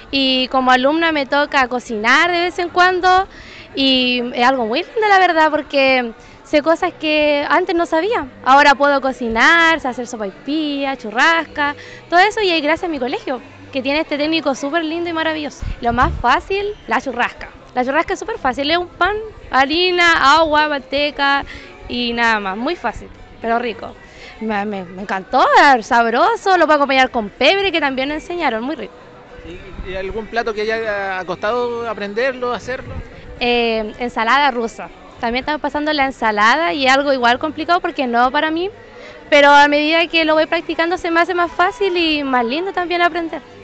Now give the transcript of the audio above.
y como alumna me toca cocinar de vez en cuando y es algo muy lindo la verdad porque sé cosas que antes no sabía. Ahora puedo cocinar, sé hacer sopaipilla, churrasca, todo eso y es gracias a mi colegio, que tiene este técnico súper lindo y maravilloso. Lo más fácil, la churrasca. La churrasca es súper fácil, es un pan, harina, agua, manteca y nada más, muy fácil, pero rico. Me encantó, era sabroso, lo puedo acompañar con pebre que también me enseñaron, muy rico. ¿Y algún plato que haya costado aprenderlo, hacerlo? Ensalada rusa. También estamos pasando la ensalada y es algo igual complicado porque no para mí, pero a medida que lo voy practicando se me hace más fácil y más lindo también aprender.